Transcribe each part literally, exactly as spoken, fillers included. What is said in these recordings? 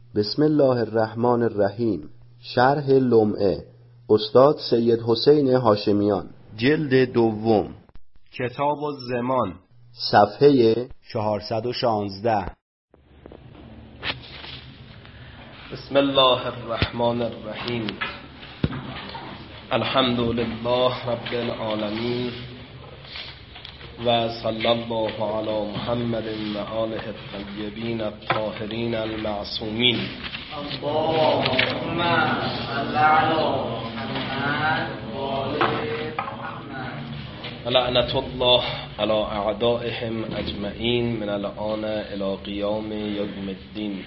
بسم الله الرحمن الرحیم. شرح لمعه استاد سید حسین هاشمیان، جلد دوم، کتاب الزمان، صفحه چهارصد و شانزده. بسم الله الرحمن الرحیم. الحمد لله رب العالمین و صلی الله علی محمد و آله الطیبین الطاهرین المعصومین. اللهم صل علی محمد و آل محمد. لعنت الله علی اعدائهم اجمعین من الآن الی قیام یوم الدین.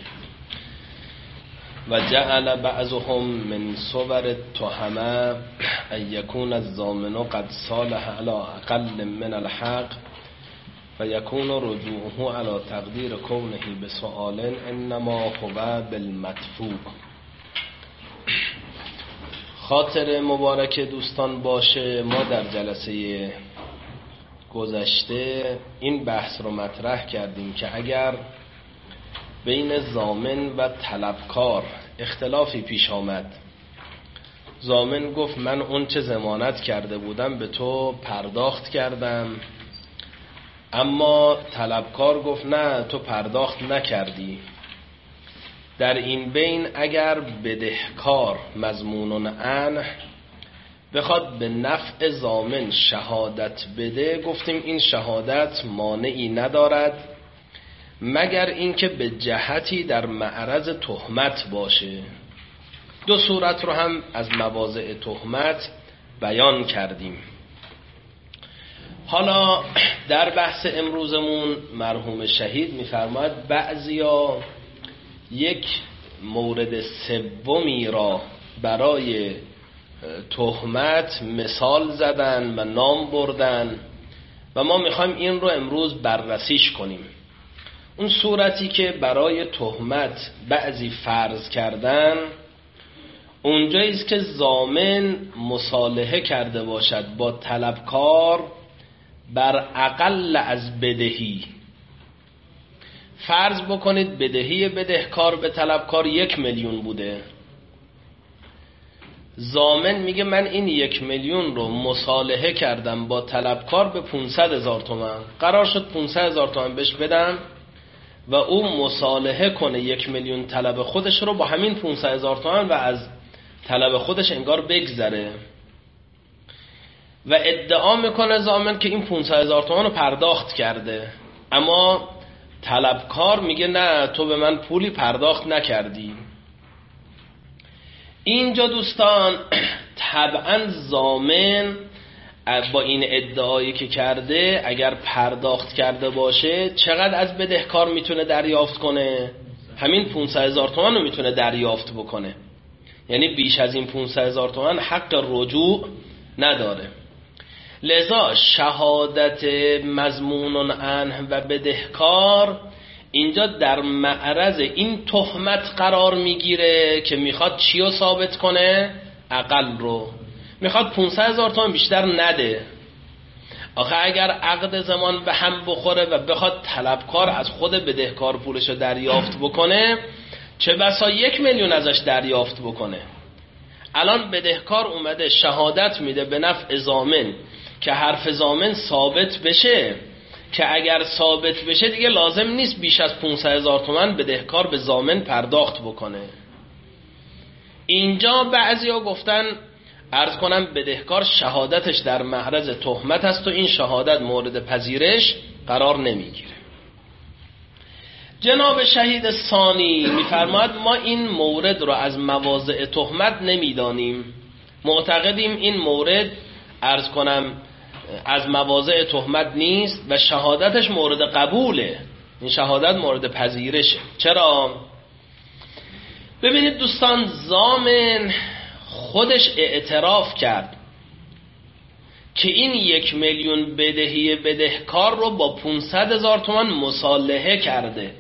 و جعل بعضهم من صور التهمه ان یکون الضامن قد صالح علی اقل من الحق و یکون رجوعه علی تقدیر کونه بسؤال انما هو بالمدفوع. خاطر مبارک دوستان باشه، ما در جلسه گذشته این بحث رو مطرح کردیم که اگر بین ضامن و طلبکار اختلافی پیش آمد، ضامن گفت من اون چه ضمانت کرده بودم به تو پرداخت کردم، اما طلبکار گفت نه تو پرداخت نکردی، در این بین اگر بدهکار مضمون عنه بخواد به نفع ضامن شهادت بده، گفتیم این شهادت مانعی ندارد مگر اینکه به جهتی در معرض تهمت باشه. دو صورت رو هم از مواضع تهمت بیان کردیم. حالا در بحث امروزمون مرحوم شهید می‌فرماید بعضیا یک مورد سومی را برای تهمت مثال زدن و نام بردن و ما می‌خوایم این رو امروز بررسیش کنیم. اون صورتی که برای تهمت بعضی فرض کردن اونجایی است که ضامن مصالحه کرده باشد با طلبکار بر اقل از بدهی. فرض بکنید بدهی بدهکار به طلبکار یک میلیون بوده، ضامن میگه من این یک میلیون رو مصالحه کردم با طلبکار به پانصد هزار تومان، قرار شد پانصد هزار تومان بهش بدم و او مصالحه کنه یک میلیون طلب خودش رو با همین پانصد هزار تومان و از طلب خودش انگار بگذره و ادعا میکنه ضامن که این پانصد هزار تومان رو پرداخت کرده، اما طلبکار میگه نه تو به من پولی پرداخت نکردی. اینجا دوستان طبعا ضامن با این ادعایی که کرده اگر پرداخت کرده باشه چقدر از بدهکار میتونه دریافت کنه؟ همین پانصد هزار تومان رو میتونه دریافت بکنه، یعنی بیش از این پانصد هزار تومان حق رجوع نداره. لذا شهادت مضمون عنه و بدهکار اینجا در معرض این تهمت قرار میگیره که میخواد چی رو ثابت کنه؟ اقل رو میخواد پانصد هزار تومان بیشتر نده. آخه اگر عقد زمان به هم بخوره و بخواد طلبکار از خود بدهکار پولش رو دریافت بکنه، چه بسا یک میلیون ازش دریافت بکنه. الان بدهکار اومده شهادت میده به نفع ضامن که حرف ضامن ثابت بشه، که اگر ثابت بشه دیگه لازم نیست بیش از پانصد هزار تومان بدهکار به ضامن پرداخت بکنه. اینجا بعضیا گفتن عرض کنم بدهکار شهادتش در معرض تهمت است و این شهادت مورد پذیرش قرار نمیگیره. جناب شهید ثانی میفرماید ما این مورد رو از مواضع تهمت نمیدانیم، معتقدیم این مورد عرض کنم از مواضع تهمت نیست و شهادتش مورد قبوله، این شهادت مورد پذیرشه. چرا؟ ببینید دوستان، ضامن خودش اعتراف کرد که این یک میلیون بدهی بدهکار رو با پانصد هزار تومان مصالحه کرده.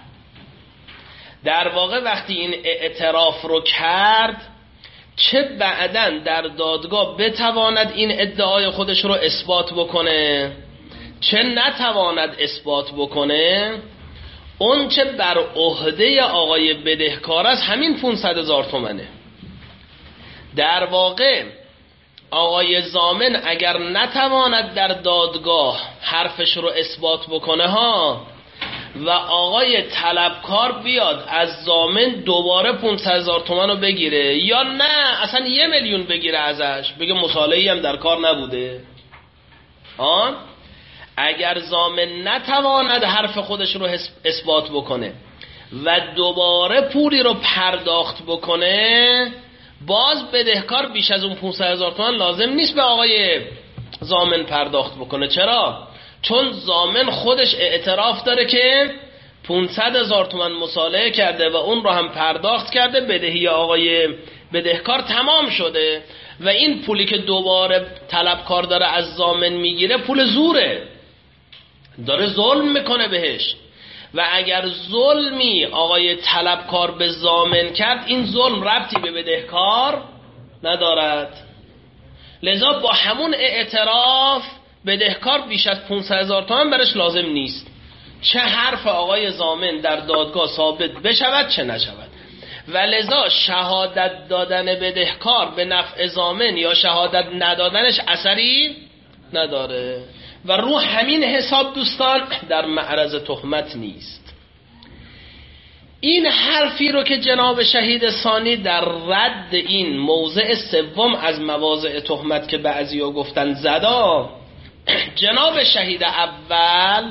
در واقع وقتی این اعتراف رو کرد، چه بعداً در دادگاه بتواند این ادعای خودش رو اثبات بکنه چه نتواند اثبات بکنه، اون چه بر عهده آقای بدهکار است همین پانصد هزار تومنه. در واقع آقای ضامن اگر نتواند در دادگاه حرفش رو اثبات بکنه ها و آقای طلبکار بیاد از ضامن دوباره پانصد هزار تومان رو بگیره یا نه اصلا یه میلیون بگیره ازش، بگه مصالحه‌ای هم در کار نبوده، آن اگر ضامن نتواند حرف خودش رو اثبات بکنه و دوباره پولی رو پرداخت بکنه، باز بدهکار بیش از اون پانصد هزار تومان لازم نیست به آقای ضامن پرداخت بکنه. چرا؟ چون ضامن خودش اعتراف داره که پانصد هزار تومان مصالحه کرده و اون رو هم پرداخت کرده، بدهی آقای بدهکار تمام شده و این پولی که دوباره طلبکار داره از ضامن میگیره پول زوره، داره ظلم میکنه بهش و اگر ظلمی آقای طلبکار به ضامن کرد این ظلم ربطی به بدهکار ندارد. لذا با همون اعتراف بدهکار بیش از پانصد هزار تومان برش لازم نیست، چه حرف آقای ضامن در دادگاه ثابت بشود چه نشود. و لذا شهادت دادن بدهکار به نفع ضامن یا شهادت ندادنش اثری نداره و رو همین حساب دوستان در معرض تهمت نیست. این حرفی رو که جناب شهید ثانی در رد این موضع سوم از مواضع تهمت که بعضیا گفتن زدا، جناب شهید اول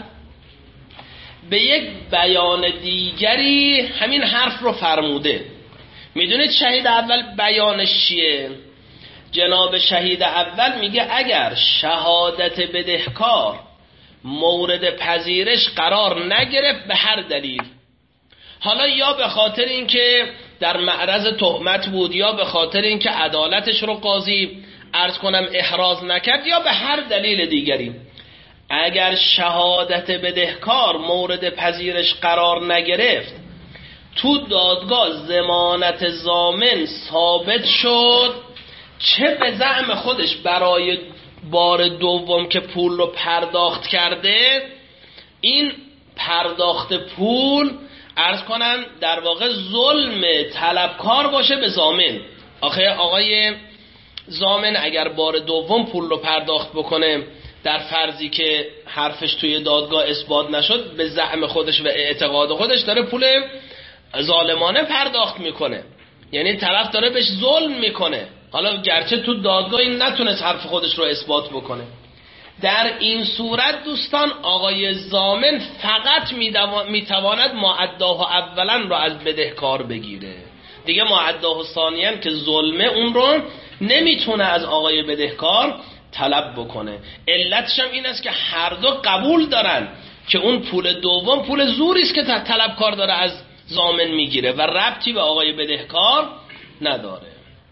به یک بیان دیگری همین حرف رو فرموده. میدونید شهید اول بیانش چیه؟ جناب شهید اول میگه اگر شهادت بدهکار مورد پذیرش قرار نگرفت به هر دلیل، حالا یا به خاطر اینکه در معرض تهمت بود یا به خاطر اینکه عدالتش رو قاضی عرض کنم احراز نکرد یا به هر دلیل دیگری، اگر شهادت بدهکار مورد پذیرش قرار نگرفت تو دادگاه ضمانت ضامن ثابت شد، چه به زعم خودش برای بار دوم که پول رو پرداخت کرده، این پرداخت پول عرض کنم در واقع ظلم طلبکار باشه به ضامن. آخه آقای ضامن اگر بار دوم پول رو پرداخت بکنه در فرضی که حرفش توی دادگاه اثبات نشد، به زعم خودش و اعتقاد خودش داره پول ظالمانه پرداخت میکنه، یعنی طرف داره بهش ظلم میکنه، حالا گرچه تو دادگاه این نتونست حرف خودش رو اثبات بکنه. در این صورت دوستان آقای ضامن فقط میتواند معداه اولا رو از بدهکار بگیره، دیگه معداه ثانیا که ظلمه اون رو نمیتونه از آقای بدهکار طلب بکنه. علتش هم این است که هر دو قبول دارن که اون پول دوم پول زوری است که طلبکار داره از ضامن میگیره و ربطی به آقای بدهکار نداره.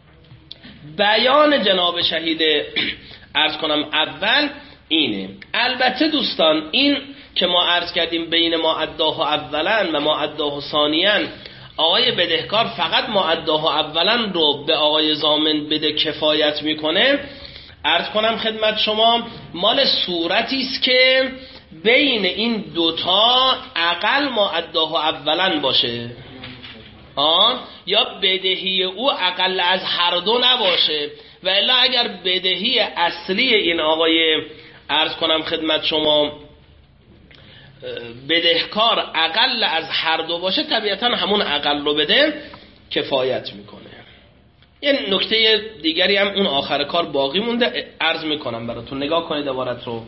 بیان جناب شهید عرض کنم اول اینه. البته دوستان این که ما عرض کردیم بین معداه اولا و معداه ثانیا آقای بدهکار فقط معداه اولا رو به آقای ضامن بده کفایت میکنه، عرض کنم خدمت شما مال صورتی است که بین این دوتا اقل معداه اولا باشه، آن یا بدهی او اقل از هر دو نباشه، و الا اگر بدهی اصلی این آقای عرض کنم خدمت شما بدهکار اقل از هر دو باشه، طبیعتا همون اقل رو بده کفایت میکنه. یه نکته دیگری هم اون آخر کار باقی مونده، عرض میکنم براتون، نگاه کنید عبارت رو.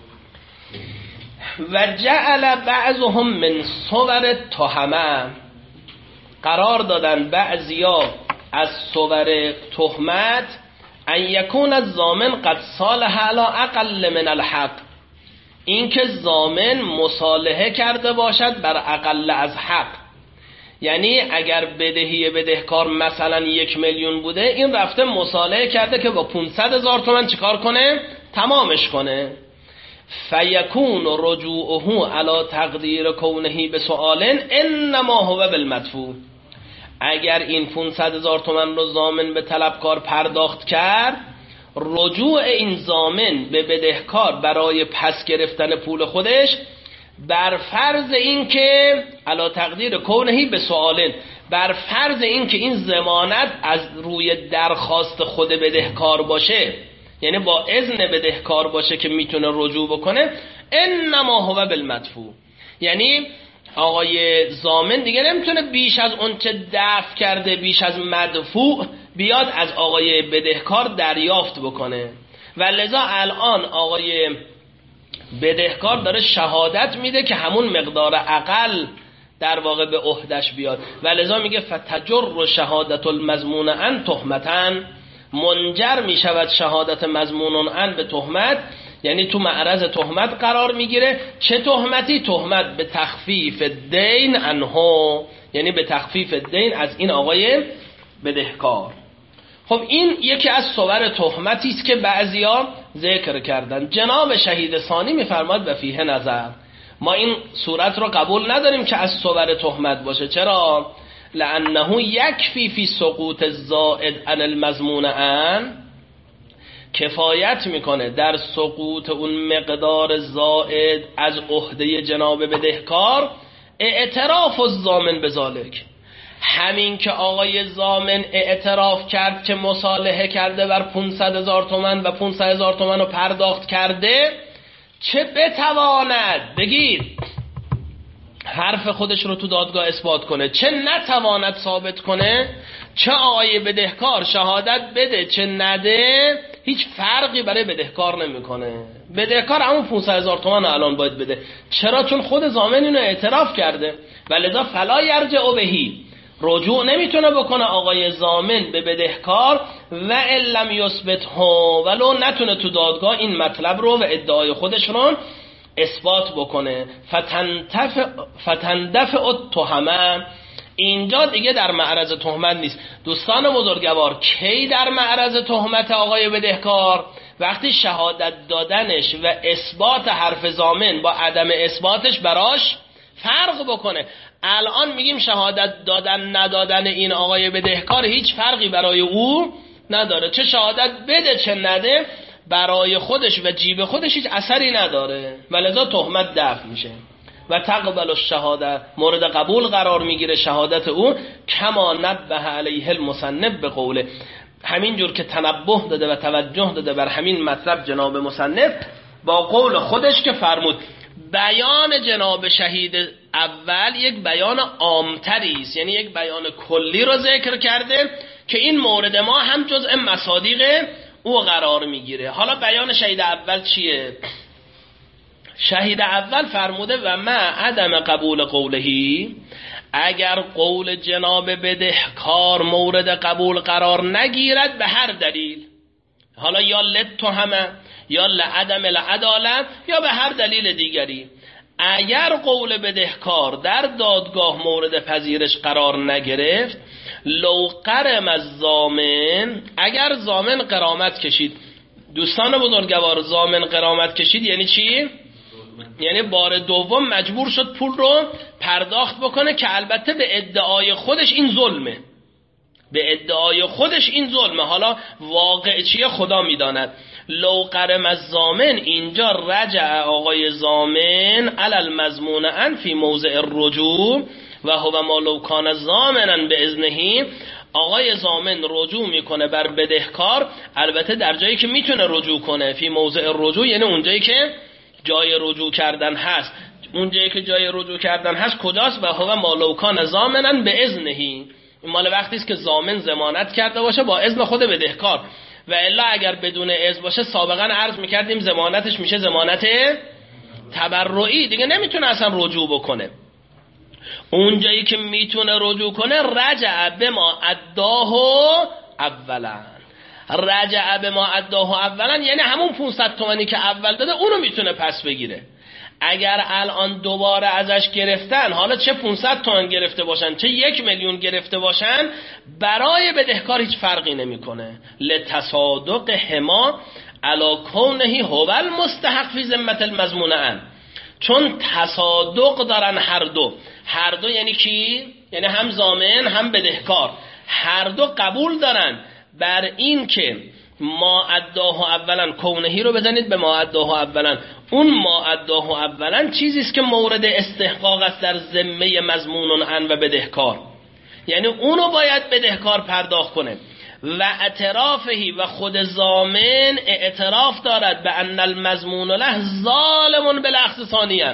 و جعل بعضهم من صور تهمه، قرار دادن بعضیا از صور تهمت، ان یکون الضامن قد صالح علی اقل من الحق، این که ضامن مصالحه کرده باشد بر اقل از حق، یعنی اگر بدهی بدهکار مثلا یک میلیون بوده، این رفته مصالحه کرده که با پانصد هزار تومان چیکار کنه؟ تمامش کنه. فیکون رجوعه علی تقدیر کونه بسؤال انما هو بالمدفوع، اگر این پانصد هزار تومان رو ضامن به طلبکار پرداخت کرد، رجوع این ضامن به بدهکار برای پس گرفتن پول خودش بر فرض این که علی تقدیر کونهی به سوالن، بر فرض این که این ضمانت از روی درخواست خود بدهکار باشه، یعنی با اذن بدهکار باشه که میتونه رجوع بکنه، انما هو بالمدفوع، یعنی آقای ضامن دیگه نمیتونه بیش از اون چه دفع کرده، بیش از مدفوع بیاد از آقای بدهکار دریافت بکنه. و لذا الان آقای بدهکار داره شهادت میده که همون مقدار اقل در واقع به عهدش بیاد و لذا میگه فتجر شهادت المضمون عن تهمتن، منجر میشود شهادت مضمون عن به تهمت، یعنی تو معرض تهمت قرار میگیره. چه تهمتی؟ تهمت به تخفیف دین عنه، یعنی به تخفیف دین از این آقای بدهکار. خب این یکی از صور تهمتی است که بعضیا ذکر کردن. جناب شهید ثانی میفرماد و فیه نظر، ما این صورت رو قبول نداریم که از صور تهمت باشه. چرا؟ لانه یکفی فی سقوط الزائد عن المضمون عن، کفایت میکنه در سقوط اون مقدار زائد از عهده جناب بدهکار اعتراف الضامن بذالک، همین که آقای ضامن اعتراف کرد که مصالحه کرده بر پانصد هزار تومان و پانصد هزار تومان رو پرداخت کرده، چه بتواند بگید حرف خودش رو تو دادگاه اثبات کنه، چه نتواند ثابت کنه، چه آقای بدهکار شهادت بده چه نده، هیچ فرقی برای بدهکار نمیکنه. بدهکار همون پانصد هزار تومان الان باید بده. چرا؟ چون خود ضامن اینو اعتراف کرده و لذا فلا یرجع بهی، رجوع نمیتونه بکنه آقای ضامن به بدهکار و لم یثبته، ولو نتونه تو دادگاه این مطلب رو و ادعای خودش رو اثبات بکنه. فتندفع فتندفع التهمه، اینجا دیگه در معرض تهمت نیست. دوستان بزرگوار، کی در معرض تهمت آقای بدهکار؟ وقتی شهادت دادنش و اثبات حرف ضامن با عدم اثباتش براش فرق بکنه. الان میگیم شهادت دادن ندادن این آقای بدهکار هیچ فرقی برای او نداره، چه شهادت بده چه نده برای خودش و جیب خودش هیچ اثری نداره و لذا تهمت دفع میشه و تقبل الشهاده، مورد قبول قرار میگیره شهادت او. کما نبه علیه المصنف به قوله، همین جور که تنبه داده و توجه داده بر همین مطلب جناب مصنف با قول خودش که فرمود. بیان جناب شهید اول یک بیان عامتری است، یعنی یک بیان کلی رو ذکر کرده که این مورد ما هم جزء مصادیق او قرار میگیره. حالا بیان شهید اول چیه؟ شهید اول فرموده و ما عدم قبول قولهی، اگر قول جناب بدهکار مورد قبول قرار نگیرد به هر دلیل، حالا یا لتهمه یا لعدم العدالت یا به هر دلیل دیگری، اگر قول بدهکار در دادگاه مورد پذیرش قرار نگرفت، لو قرم الضامن، اگر ضامن غرامت کشید. دوستان بزرگوار، ضامن غرامت کشید یعنی چی؟ یعنی بار دوم مجبور شد پول رو پرداخت بکنه که البته به ادعای خودش این ظلمه، به ادعای خودش این ظلمه، حالا واقع چیه خدا میداند. لو قرم الضامن، اینجا رجع آقای ضامن علی المضمون عن فی موضع الرجوع و هو ما لو کان ضامنا باذنه، آقای ضامن رجوع میکنه بر بدهکار، البته در جایی که میتونه رجوع کنه. فی موضع الرجوع یعنی اونجایی که جای رجوع کردن هست. اونجایی که جای رجوع کردن هست کجاست؟ و هو ما لو کان ضامنا باذنه، این مال وقتی است که ضامن ضمانت کرده باشه با اذن خود بدهکار، و الا اگر بدون اذن باشه سابقا عرض میکردیم ضمانتش میشه ضمانت تبرعی، دیگه نمیتونه اصلا رجوع بکنه. اونجایی که میتونه رجوع کنه رجع به ما اداه اولا، رجع به ما اداه اولا یعنی همون پانصد تومانی که اول داده اونو میتونه پس بگیره. اگر الان دوباره ازش گرفتن، حالا چه پانصد تومان گرفته باشن چه یک میلیون گرفته باشن، برای بدهکار هیچ فرقی نمیکنه. لتصادق هما علی کونه هو المستحق فی ذمت المضمون عن، چون تصادق دارن هر دو. هر دو یعنی کی؟ یعنی هم ضامن هم بدهکار، هر دو قبول دارن بر این که ما اداه اولا کونهی رو بزنید به ما اداه اولا. اون ما اداه اولا چیزی است که مورد استحقاق است در ذمه مضمون عن و بدهکار، یعنی اونو باید بدهکار پرداخت کنه. و اعترافهی و خود ضامن اعتراف دارد به ان المضمون له ظالم بالاخذ ثانیاً،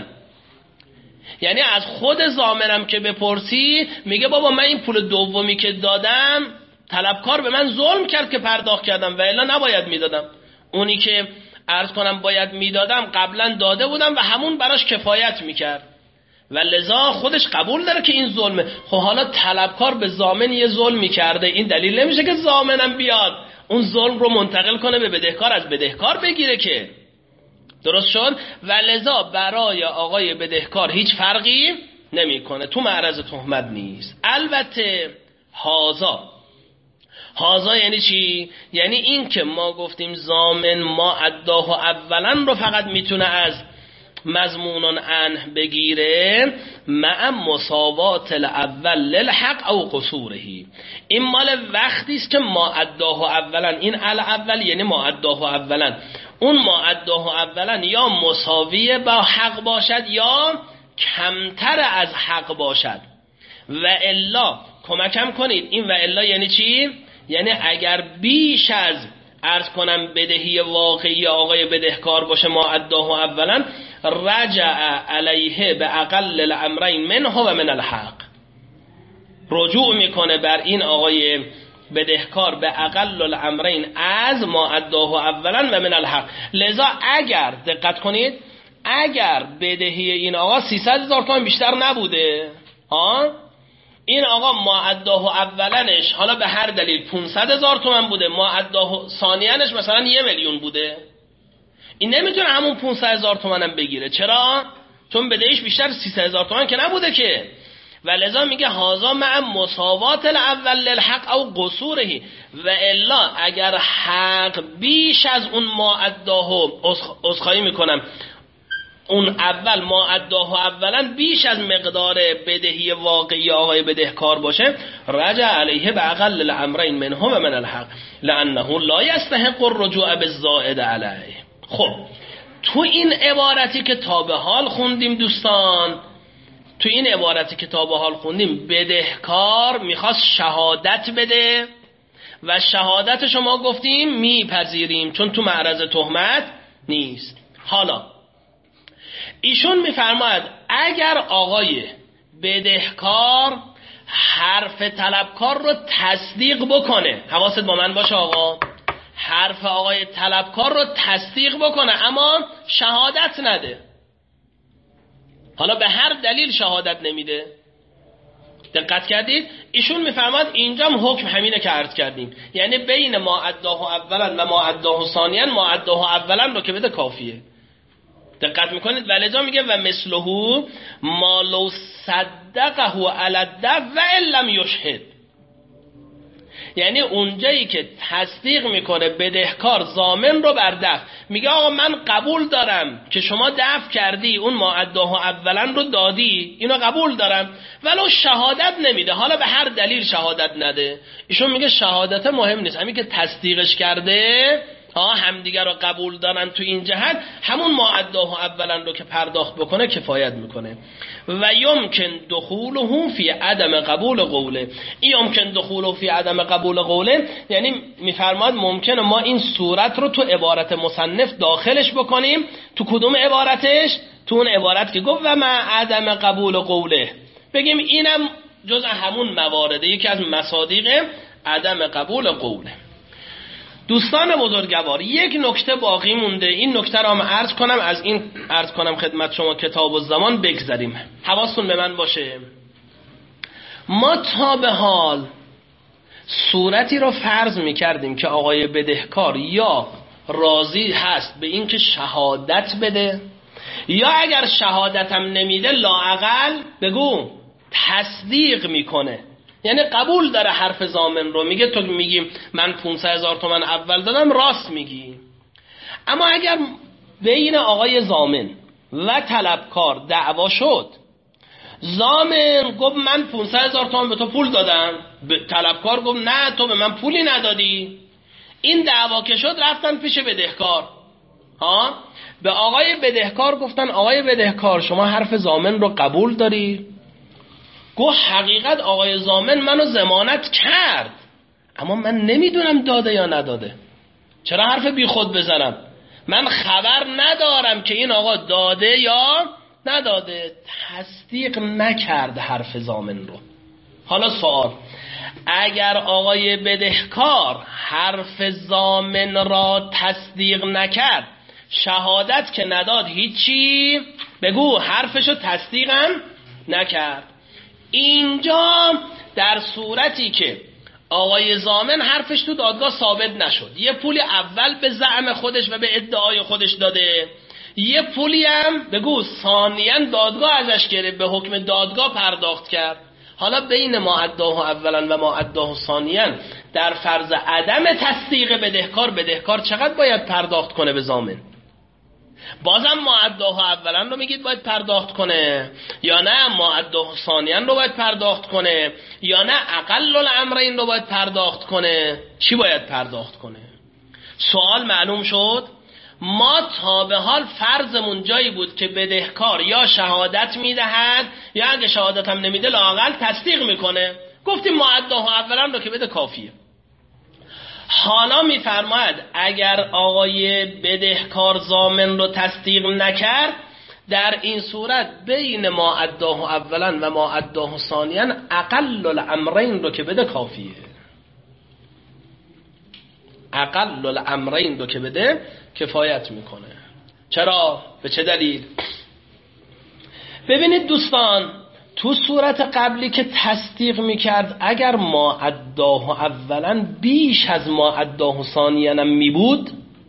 یعنی از خود ضامنم که بپرسی میگه بابا من این پول دومی که دادم طلبکار به من ظلم کرد که پرداخت کردم و الا نباید میدادم. اونی که عرض کنم باید میدادم قبلا داده بودم و همون براش کفایت میکرد و لذا خودش قبول داره که این ظلمه. خب حالا طلبکار به ضامن یه ظلمی کرده، این دلیل نمیشه که ضامنم بیاد اون ظلم رو منتقل کنه به بدهکار، از بدهکار بگیره که. درست شد؟ و لذا برای آقای بدهکار هیچ فرقی نمیکنه، تو معرض تهمت نیست. البته هازا هازا یعنی چی؟ یعنی این که ما گفتیم ضامن ما اداه اولا رو فقط میتونه از مضمون عن بگیره مع مساوات الاول للحق او قصورهی. این مال وقتی است که ما اداه اولا، این الاول یعنی ما اداه اولا، اون ما اداه اولا یا مساوی با حق باشد یا کمتر از حق باشد. و الا کمکم کنید، این و الا یعنی چی؟ یعنی اگر بیش از عرض کنم بدهی واقعی آقای بدهکار باشه ما اداه اولا، رجع علیه به اقل الامرین منه و من الحق، رجوع میکنه بر این آقای بدهکار به اقل الامرین از ما اداه اولا و من الحق. لذا اگر دقت کنید، اگر بدهی این آقا سیصد هزار تومان بیشتر نبوده، ها این آقا ما اداه اولنش حالا به هر دلیل پانصد هزار تومان بوده، ما اداه ثانیانش مثلا یه میلیون بوده، این نمیتونه همون پانصد هزار تومان هم بگیره. چرا؟ چون بدهیش بیشتر سیصد هزار تومان که نبوده که. و لذا میگه هازا مع مساوات الاول للحق او قصورهی. و الا اگر حق بیش از اون ما اداه، عذرخواهی میکنم، اون اول ما اداه اولا بیش از مقدار بدهی واقعی آقای بدهکار باشه، رجع علیه به اقل الامرین منه و من الحق لانه لا یستحق الرجوع بالزائد علیه. خب تو این عبارتی که تا به حال خوندیم دوستان، تو این عبارتی که تا به حال خوندیم بدهکار میخواست شهادت بده و شهادت شما گفتیم میپذیریم چون تو معرض تهمت نیست. حالا ایشون میفرماید اگر آقای بدهکار حرف طلبکار رو تصدیق بکنه، حواست با من باشه آقا، حرف آقای طلبکار رو تصدیق بکنه اما شهادت نده، حالا به هر دلیل شهادت نمیده، دقت کردید؟ ایشون میفرماید اینجا هم حکم همینه که عرض کردیم، یعنی بین ما اداه اولا و ما اداه ثانیا، ما اداه اولا رو که بده کافیه. دقت میکنید؟ ولذا میگه و مثله ما لو صدقه علی الدف و ان لم یشهد، یعنی اونجایی که تصدیق میکنه بدهکار ضامن رو بر دفع، میگه آقا من قبول دارم که شما دفع کردی، اون ما اداه اولا رو دادی، اینو قبول دارم، ولو شهادت نمیده، حالا به هر دلیل شهادت نده. ایشون میگه شهادت مهم نیست، همین که تصدیقش کرده ها همدیگر رو قبول دارن تو این جهت، همون ما اداه اولا رو که پرداخت بکنه کفایت میکنه. و یمکن دخوله فی عدم قبول قوله، این یمکن دخوله فی عدم قبول قوله یعنی میفرماد ممکنه ما این صورت رو تو عبارت مصنف داخلش بکنیم. تو کدوم عبارتش؟ تو اون عبارت که گفت و مع عدم قبول قوله، بگیم اینم جز همون موارده، یکی از مصادیق عدم قبول قوله. دوستان بزرگوار یک نکته باقی مونده، این نکته را هم عرض کنم، از این عرض کنم خدمت شما کتاب الزمان بگذاریم، حواستون به من باشه. ما تا به حال صورتی رو فرض میکردیم که آقای بدهکار یا راضی هست به این که شهادت بده، یا اگر شهادت هم نمیده لااقل بگو تصدیق میکنه، یعنی قبول داره حرف ضامن رو، میگه تو میگیم من پانصد هزار تومان اول دادم راست میگی. اما اگر بین آقای ضامن و طلبکار دعوا شد، ضامن گفت من پانصد هزار تومان به تو پول دادم، طلبکار گفت نه تو به من پولی ندادی، این دعوا که شد رفتن پیش بدهکار، ها به آقای بدهکار گفتن آقای بدهکار شما حرف ضامن رو قبول داری؟ گفت حقیقت آقای ضامن منو ضمانت کرد، اما من نمیدونم داده یا نداده. چرا حرف بی خود بزنم؟ من خبر ندارم که این آقا داده یا نداده. تصدیق نکرد حرف ضامن رو. حالا سوال، اگر آقای بدهکار حرف ضامن را تصدیق نکرد، شهادت که نداد هیچی، بگو حرفشو تصدیقم نکرد. اینجا در صورتی که آقای ضامن حرفش تو دادگاه ثابت نشد، یه پولی اول به زعم خودش و به ادعای خودش داده، یه پولی هم بگو ثانیاً دادگاه ازش گرفت، به حکم دادگاه پرداخت کرد. حالا بین ما ادعاه اولا و ما ادعاه ثانیاً در فرض عدم تصدیق بدهکار، بدهکار چقدر باید پرداخت کنه به ضامن؟ بازم ما ادعاه اولا رو میگید باید پرداخت کنه، یا نه ما ادعاه ثانیاً رو باید پرداخت کنه، یا نه اقل الامرین رو باید پرداخت کنه؟ چی باید پرداخت کنه؟ سوال معلوم شد؟ ما تا به حال فرضمون جایی بود که بدهکار یا شهادت میدهد یا اگه شهادت هم نمیده لااقل تصدیق میکنه. گفتیم ما ادعاه اولا رو که بده کافیه. حالا میفرماید اگر آقای بدهکار ضامن رو تصدیق نکرد، در این صورت بین ما ادعاه اولا و ما ادعاه ثانیاً اقل الامرین رو که بده کافیه. اقل الامرین رو که بده کفایت میکنه. چرا؟ به چه دلیل؟ ببینید دوستان، تو صورت قبلی که تصدیق میکرد اگر ما ادعاه اولا بیش از ما ادعاه ثانیاً می بود،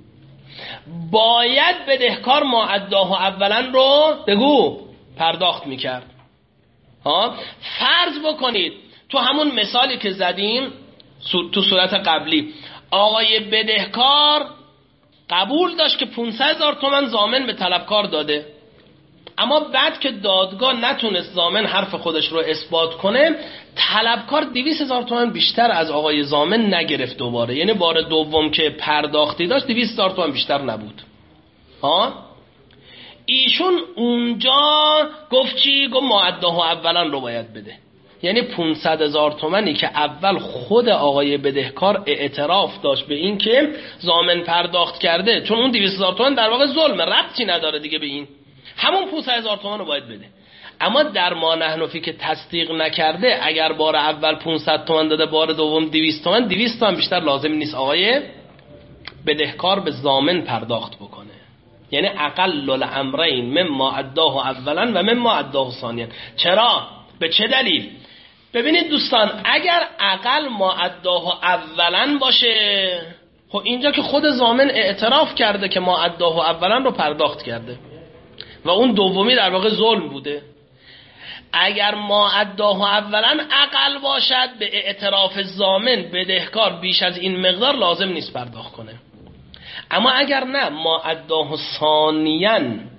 باید بدهکار ما ادعاه اولا رو بگو پرداخت میکرد. ها فرض بکنید تو همون مثالی که زدیم تو صورت قبلی، آقای بدهکار قبول داشت که پانصد هزار تومان ضامن به طلبکار داده، اما بعد که دادگاه نتونست ضامن حرف خودش رو اثبات کنه، طلبکار دویست هزار تومان بیشتر از آقای ضامن نگرفت دوباره. یعنی بار دوم که پرداختی داشت دویست هزار تومان بیشتر نبود. ها ایشون اونجا گفت چی؟ گفت ما ادعاه اولا رو باید بده. یعنی پانصد هزار تومانی که اول خود آقای بدهکار اعتراف داشت به این که ضامن پرداخت کرده، چون اون دویست هزار تومان در واقع ظلمه، ربطی نداره دیگه به این، همون پانصد هزار تومان رو باید بده. اما در ما نحنفی که تصدیق نکرده، اگر بار اول پانصد تومان داده، بار دوم دویست تومان، دویست تومان بیشتر لازم نیست آقای بدهکار به ضامن پرداخت بکنه. یعنی اقل الامرین مما ادعاه اولا و مما ادعاه ثانیاً. چرا؟ به چه دلیل؟ ببینید دوستان، اگر اقل ما ادعاه اولا باشه، خب اینجا که خود ضامن اعتراف کرده که ما ادعاه اولا رو پرداخت کرده و اون دومی در واقع ظلم بوده. اگر ما ادعاه اولا اقل باشد، به اعتراف ضامن بدهکار بیش از این مقدار لازم نیست پرداخت کنه. اما اگر نه ما ادعاه ثانیاً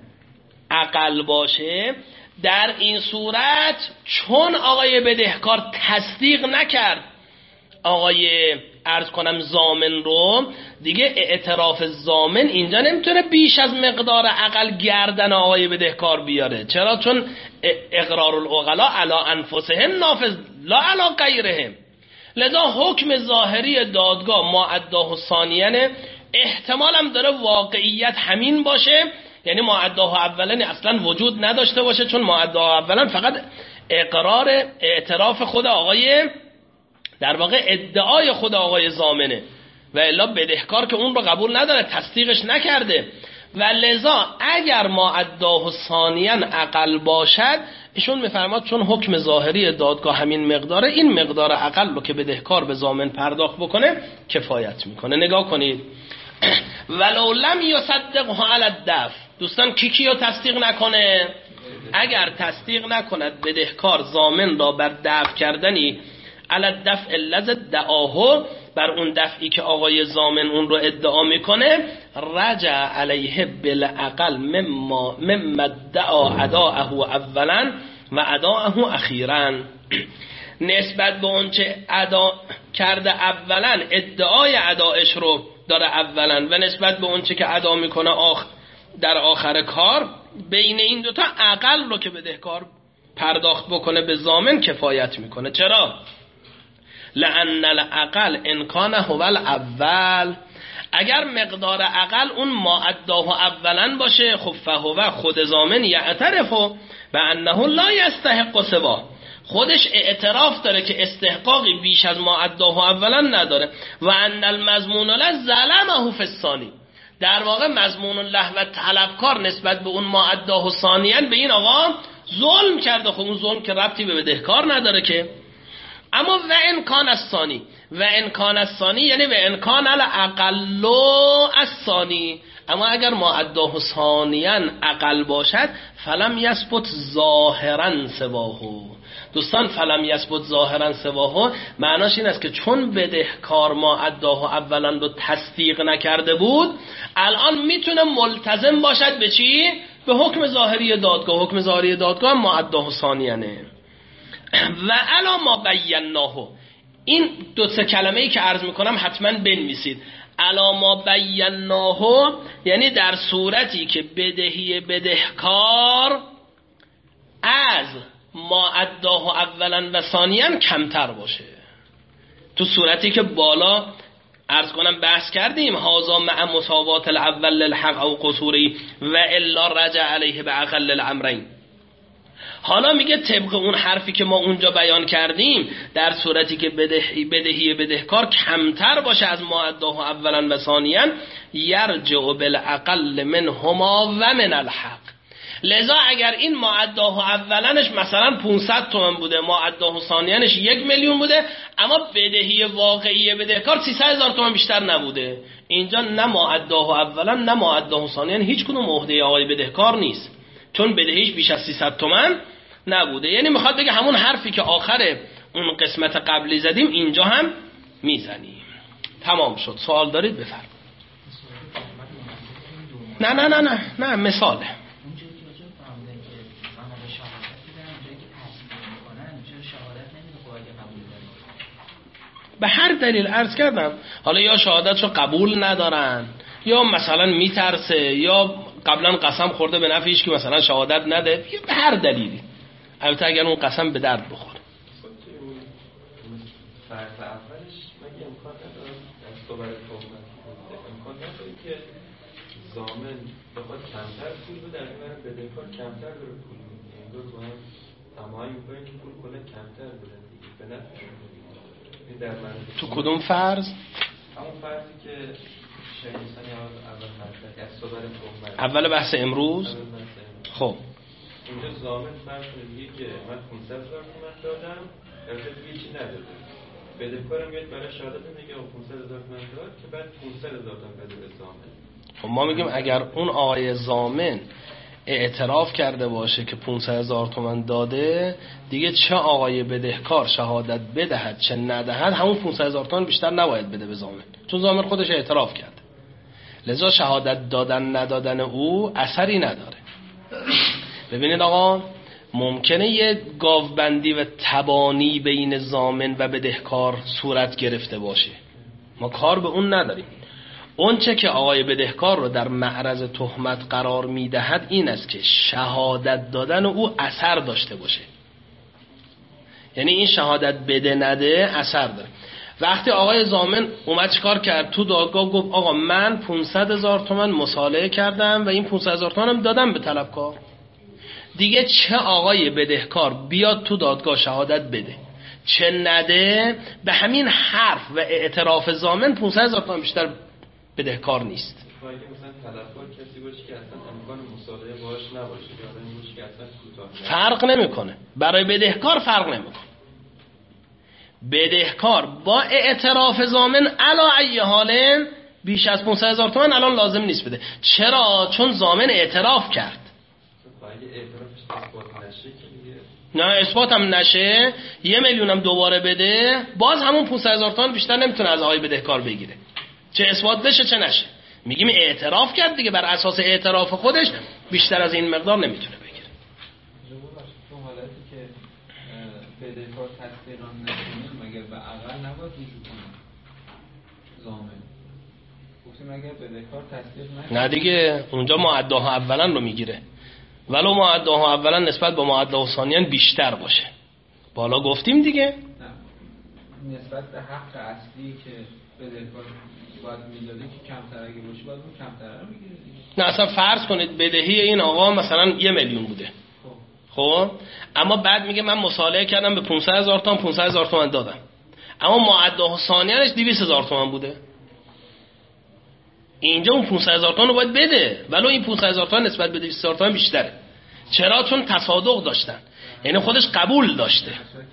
اقل باشه، در این صورت چون آقای بدهکار تصدیق نکرد آقای عرض کنم ضامن رو، دیگه اعتراف ضامن اینجا نمیتونه بیش از مقدار اقل گردن آقای بدهکار بیاره. چرا؟ چون اقرار العقلا علی انفسهم نافذ لا علی غیرهم. لذا حکم ظاهری دادگاه ما ادعاه ثانیاً، احتمال هم داره واقعیت همین باشه، یعنی ما ادعاه اولا اصلا وجود نداشته باشه، چون ما ادعاه اولا فقط اقرار اعتراف خود آقای در واقع ادعای خود آقای ضامنه و الا بدهکار که اون رو قبول نداره، تصدیقش نکرده. و لذا اگر ما ادعاه ثانیاً اقل باشد، ایشون میفرماد چون حکم ظاهری دادگاه همین مقداره، این مقدار اقل رو که بدهکار به ضامن پرداخت بکنه کفایت میکنه. نگاه کنید، ولو لم یصدقه علی الدفع. دوستان کی کیو تصدیق نکنه؟ اگر تصدیق نکند بدهکار ضامن را بر دفع کردنی علی الدفع الذی دعاه، بر اون دفعی که آقای ضامن اون رو ادعا میکنه، رجع علیه بالاقل مما مما ادعا اداءه اولا و اداءه اخیرا. نسبت به اون چه ادا کرده اولا ادعای ادایش رو داره اولا و نسبت به اون چه که ادا میکنه آخ در آخر کار، بین این دوتا اقل رو که بدهکار پرداخت بکنه به ضامن کفایت میکنه. چرا؟ لأن الاقل ان کان هو الاول، اگر مقدار اقل اون ما اداه اولا باشه، خب فهو خود ضامن یعترف و انه لا یستحق سوا، خودش اعتراف داره که استحقاقی بیش از ما اداه اولا نداره. و ان المضمون له ظلمه فی الثانی، در واقع مضمون له و طلبکار نسبت به اون ما اداه ثانیا به این آقا ظلم کرده. خب اون ظلم که ربطی به بدهکار نداره که. اما و امکان الثانی، و امکان الثانی یعنی و امکان الاقل الثانی، اما اگر ما اداه ثانیا اقل باشد فلم یثبت ظاهرا سواه. دوستان فلم یثبت ظاهرا سواه معناش این است که چون بدهکار ما اداه اولا رو تصدیق نکرده بود، الان میتونه ملتزم باشد به چی؟ به حکم ظاهری دادگاه. حکم ظاهری دادگاه ما اداه ثانیه. و علا ما بیناه، این دو سه کلمه ای که عرض میکنم حتما بنویسید. علا ما بیناه یعنی در صورتی که بدهی بدهکار از ما اداه اولا و ثانیا کمتر باشه. تو صورتی که بالا عرض کنم بحث کردیم هازا مع مساوات الاول للحق او قصوری و الا رجع علیه به اقل الامرین. حالا میگه طبق اون حرفی که ما اونجا بیان کردیم، در صورتی که بدهی بدهی بدهکار کمتر باشه از ما اداه اولا و ثانیا، یرجع بالاقل منهما و من الحق. لذا اگر این ما اداه اولنش مثلا پانصد تومن بوده، ما اداه ثانیانش یک میلیون بوده، اما بدهی واقعی بدهکار سیصد هزار تومن بیشتر نبوده، اینجا نه ما اداه اولا نه ما اداه ثانیان هیچ کدوم عهده آقای بدهکار نیست، چون بدهیش بیش از سیصد تومن نبوده. یعنی میخواد بگه همون حرفی که آخر اون قسمت قبلی زدیم اینجا هم میزنیم. تمام شد. سوال دارید بفرمایید. نه نه نه نه نه مثاله. به هر دلیل عرض کردم، حالا یا شهادتشو قبول ندارن یا مثلا میترسه یا قبلا قسم خورده به نفعش که مثلا شهادت نده، به هر دلیلی. البته اگر اون قسم به درد بخوره. فرض اولش مگه امکان نداره از صحبت تهمت امکان نداره که ضامن بخواد کمتر پول بده، در این حال بدهکار کمتر داره پول میده، این دو با هم تمامی میکنه که پول کلا کمتر بده به نفعشون. این در معنی تو کدوم فرض؟ همون فرضی که شیخ حسینی اول فرض کرد از صحبت تهمت اول بحث امروز. خب اینجا ضامن فرض میگه که من پانصد هزار تومان دادم، البته دیگه چی نداده، بدهکارم میاد برای شهادت میگه پانصد هزار تومان داد که بعد پانصد هزار تومان بده به ضامن. خب ما میگیم اگر اون آقای ضامن اعتراف کرده باشه که پانصد هزار تومان داده، دیگه چه آقای بدهکار شهادت بدهد چه ندهد همون پانصد هزار تومان بیشتر نباید بده به ضامن، چون ضامن خودش اعتراف کرده. لذا شهادت دادن ندادن او اثری نداره. ببینید آقا، ممکنه یه گاوبندی و تبانی بین ضامن و بدهکار صورت گرفته باشه، ما کار به اون نداریم. اون چه که آقای بدهکار رو در معرض تهمت قرار میدهد این است که شهادت دادن او اثر داشته باشه، یعنی این شهادت بده نده اثر داره. وقتی آقای ضامن اومد چیکار کرد؟ تو دادگاه گفت آقا من پانصد هزار تومان مصالحه کردم و این پانصد هزار تومانم دادم به طلبکار. دیگه چه آقای بدهکار بیاد تو دادگاه شهادت بده چه نده، به همین حرف و اعتراف ضامن پانصد هزار تومان بیشتر بدهکار نیست. اگه مثلا طلبکار کسی باشه که اصلا امکان مصالحه باهاش نباشه یا آدمی باشه که اصلا کوتاه، فرق نمیکنه. برای بدهکار فرق نمیکنه. بدهکار با اعتراف ضامن علا ای حال بیش از پانصد هزار تومان الان لازم نیست بده. چرا؟ چون ضامن اعتراف کرد. اگه اعترافش اثبات نشه که دیگه نه اثبات هم نشه، یه میلیون هم دوباره بده، باز همون پانصد هزار تومان بیشتر نمیتونه از آقای بدهکار بگیره، چه اثبات بشه چه نشه. میگیم اعتراف کرد دیگه، بر اساس اعتراف خودش بیشتر از این مقدار نمیتونه بگیره. تو حالتی که بدهکار تصدیق نکنه مگر و اقل نباید وجود کنه ضامن. گفتیم اگر بدهکار تصدیق نکنه نه دیگه اونجا معداها اولا رو میگیره، ولو معداها اولا نسبت به معداها ثانیان بیشتر باشه. بالا گفتیم دیگه نه. نسبت به حق اصلی که بدهکار باید میداده که کمتر اگه باشه باید اون کمتر رو میگیره دیگه. نه اصلا فرض کنید بدهی این آقا مثلا یه میلیون بوده، خب اما بعد میگه من مصالحه کردم به پانصد هزار تومان، پانصد هزار تومان دادم، اما معداها ثانیانش دویست هزار تومان بوده. اینجا اون پانصد هزار تومان رو باید بده، ولو این پانصد هزار تومان نسبت به دویست هزار تومان بیشتره. چرا؟ چون تصادق داشتن، یعنی خودش قبول داشته.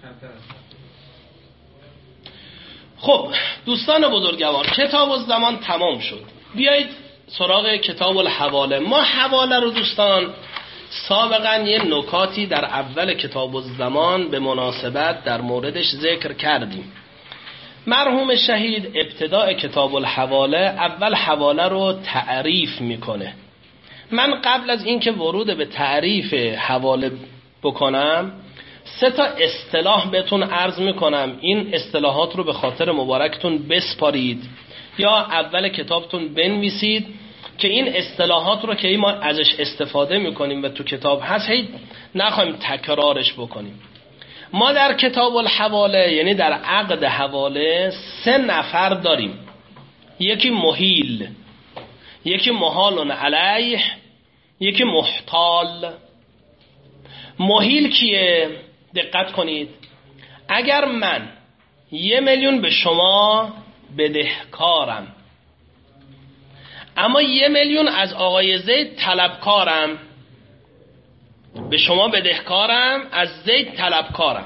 خب دوستان بزرگوار، کتاب الزمان تمام شد. بیایید سراغ کتاب الحواله. ما حواله رو دوستان سابقا یه نکاتی در اول کتاب الزمان به مناسبت در موردش ذکر کردیم. مرحوم شهید ابتداء کتاب الحواله اول حواله رو تعریف میکنه. من قبل از اینکه ورود به تعریف حواله بکنم سه تا اصطلاح بهتون عرض میکنم، این اصطلاحات رو به خاطر مبارکتون بسپارید یا اول کتابتون بنویسید که این اصطلاحات رو که ما ازش استفاده میکنیم و تو کتاب هست هی نخواهیم تکرارش بکنیم. ما در کتاب الحواله یعنی در عقد حواله سه نفر داریم، یکی محیل، یکی محال علیه، یکی محتال. محیل کیه؟ دقت کنید، اگر من یه میلیون به شما بدهکارم اما یه میلیون از آقای زید طلبکارم، به شما بدهکارم از زید طلبکارم.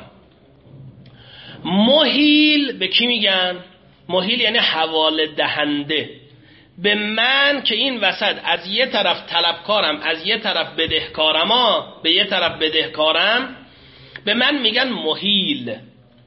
محیل به کی میگن؟ محیل یعنی حواله دهنده به من که این وسط از یه طرف طلبکارم از یه طرف بدهکارم ها به یه طرف بدهکارم، به من میگن محیل.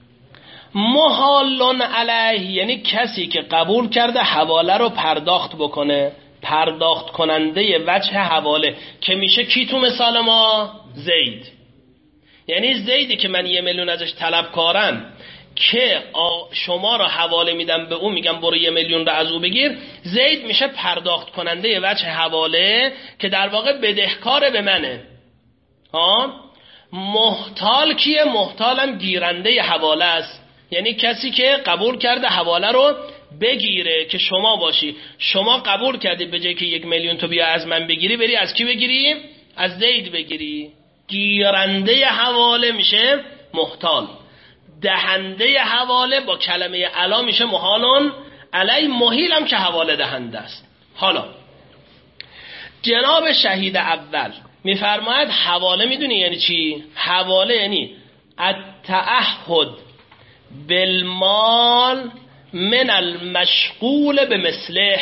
محالون علیه یعنی کسی که قبول کرده حواله رو پرداخت بکنه، پرداخت کننده وجه حواله که میشه کی تو مثال ما؟ زید. یعنی زیدی که من یه میلیون ازش طلبکارم که شما رو حواله میدم به اون، میگم برو یه میلیون رو از او بگیر، زید میشه پرداخت کننده وجه حواله که در واقع بدهکار به منه. ها محتال کیه؟ محتالم گیرنده حواله است، یعنی کسی که قبول کرده حواله رو بگیره که شما باشی، شما قبول کردی به جای که یک میلیون تو بیا از من بگیری بری از کی بگیری؟ از زید بگیری. گیرنده حواله میشه محتال، دهنده حواله با کلمه علا میشه محالون علی، محیل هم که حواله دهنده است. حالا جناب شهید اول میفرماید حواله میدونی یعنی چی؟ حواله یعنی التعهد بالمال من المشغول به مثله،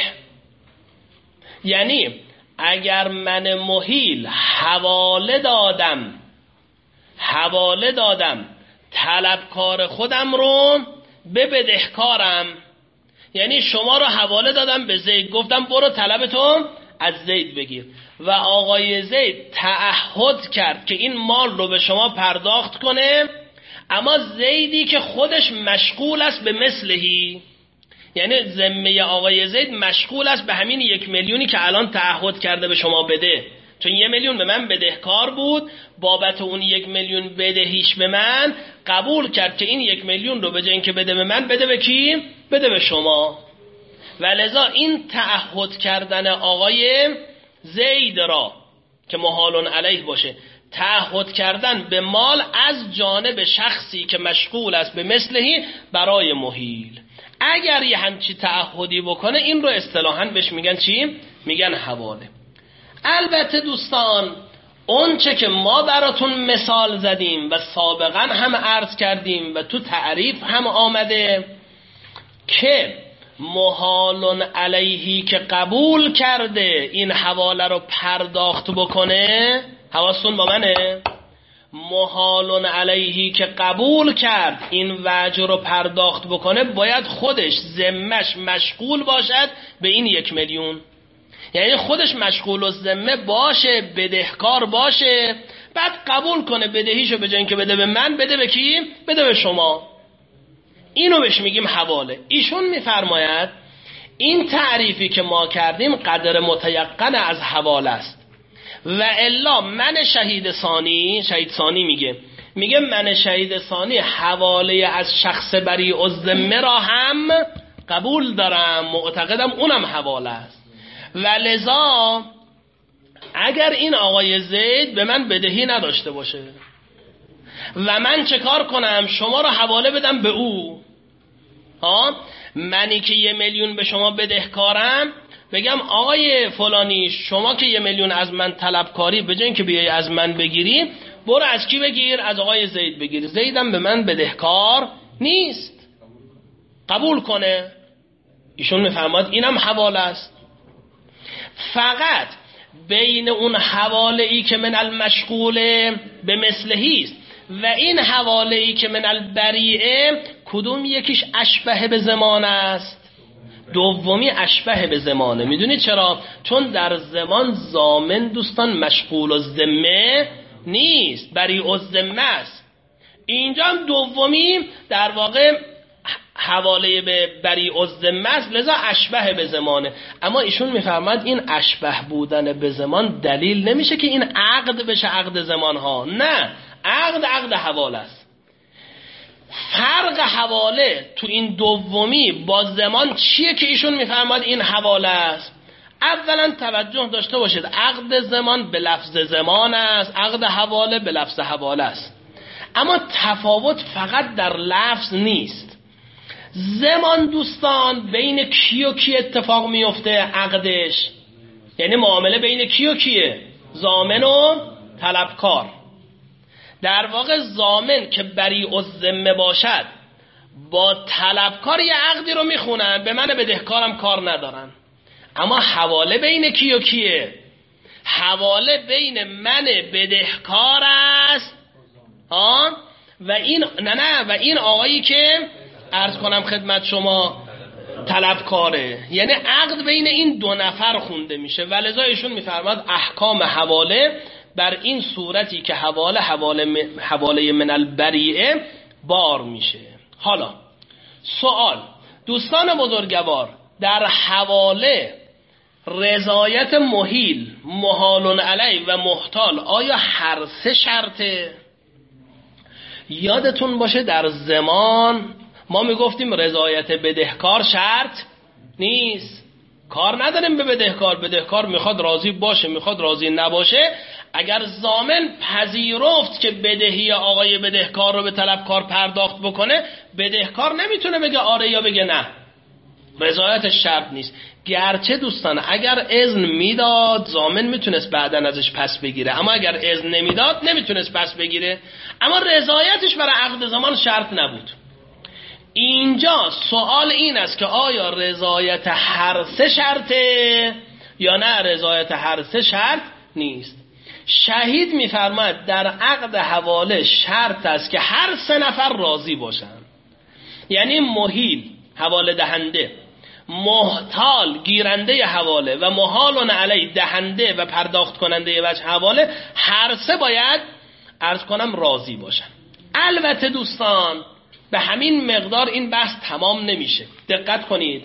یعنی اگر من محیل حواله دادم حواله دادم طلبکار خودم رو به بدهکارم، یعنی شما رو حواله دادم به زید، گفتم برو طلبتو از زید بگیر و آقای زید تعهد کرد که این مال رو به شما پرداخت کنه، اما زیدی که خودش مشغول است به مثلهی، یعنی ذمه آقای زید مشغول است به همین یک میلیونی که الان تعهد کرده به شما بده، چون یه میلیون به من بدهکار بود، بابت اون یک میلیون بدهیش به من قبول کرد که این یک میلیون رو به جای اینکه بده به من بده به کی؟ بده به شما. و لذا این تعهد کردن آقای زید را که محالون علیه باشه، تعهد کردن به مال از جانب شخصی که مشغول است به مثلهی برای محیل، اگر یه همچی تعهدی بکنه این رو اصطلاحاً بهش میگن چی؟ میگن حواله. البته دوستان اون چه که ما براتون مثال زدیم و سابقا هم عرض کردیم و تو تعریف هم آمده که محالون علیهی که قبول کرده این حواله رو پرداخت بکنه، حواستون با منه، محالون علیهی که قبول کرد این وجه رو پرداخت بکنه باید خودش ذمش مشغول باشد به این یک میلیون، یعنی خودش مشغول و ذمه باشه، بدهکار باشه، بعد قبول کنه بدهیشو به جای اینکه بده به من بده به کی؟ بده به شما. اینو بهش میگیم حواله. ایشون میفرماید این تعریفی که ما کردیم قدر متیقن از حواله است و الا من شهید ثانی، شهید ثانی میگه میگه من شهید ثانی حواله از شخص بریء الذمه را هم قبول دارم، معتقدم اونم حواله است و لذا اگر این آقای زید به من بدهی نداشته باشه و من چه کار کنم؟ شما رو حواله بدم به او. ها منی که یه میلیون به شما بدهکارم بگم آقای فلانی شما که یه میلیون از من طلبکاری به جای اینکه بیای از من بگیری برو از کی بگیر؟ از آقای زید بگیر. زیدم به من بدهکار نیست، قبول کنه. ایشون میفرماد اینم حواله است. فقط بین اون حواله ای که من المشغوله به مثلهی است و این حواله ای که من البریئه کدوم یکیش اشبه به زمان است؟ دومی اشبه به زمانه. میدونید چرا؟ چون در زمان ضامن دوستان مشغول الذمه نیست، بریء الذمه است. اینجا هم دومی در واقع حواله به بریء الذمه است، لذا اشبه به زمانه. اما ایشون میفرماد این اشبه بودن به زمان دلیل نمیشه که این عقد بشه عقد زمان ها. نه، عقد عقد حواله است. فرق حواله تو این دومی با زمان چیه که ایشون میفرماد این حواله است؟ اولا توجه داشته باشید عقد زمان به لفظ زمان است، عقد حواله به لفظ حواله است. اما تفاوت فقط در لفظ نیست. زمان دوستان بین کی و کی اتفاق میفته عقدش؟ یعنی معامله بین کی و کیه؟ ضامن و طلبکار. در واقع ضامن که بریء الذمه باشد با طلبکار یه عقدی رو میخونن، به من بدهکارم کار ندارن. اما حواله بین کی و کیه؟ حواله بین من بدهکار است آه؟ و این نه نه و این آقایی که عرض کنم خدمت شما طلبکاره. یعنی عقد بین این دو نفر خونده میشه و لذا ایشون میفرماد احکام حواله بر این صورتی که حواله حواله حواله من البریئه بار میشه. حالا سوال دوستان بزرگوار، در حواله رضایت محیل، محال علی و محتال آیا هر سه شرطه؟ یادتون باشه در زمان ما میگفتیم رضایت بدهکار شرط نیست، کار نداریم به بدهکار. بدهکار میخواد راضی باشه میخواد راضی نباشه. اگر ضامن پذیرفت که بدهی آقای بدهکار رو به طلبکار پرداخت بکنه، بدهکار نمیتونه بگه آره یا بگه نه، رضایتش شرط نیست. گرچه دوستان اگر اذن میداد ضامن میتونست بعدن ازش پس بگیره، اما اگر اذن نمیداد نمیتونست پس بگیره. اما رضایتش برای عقد زمان شرط نبود. اینجا سوال این است که آیا رضایت هر سه شرطه یا نه رضایت هر سه شرط نیست. شهید میفرماید در عقد حواله شرط است که هر سه نفر راضی باشن. یعنی محیل حواله دهنده، محتال گیرنده حواله و محال علی دهنده و پرداخت کننده وجه حواله، هر سه باید عرض کنم راضی باشن. البته دوستان به همین مقدار این بحث تمام نمیشه. دقت کنید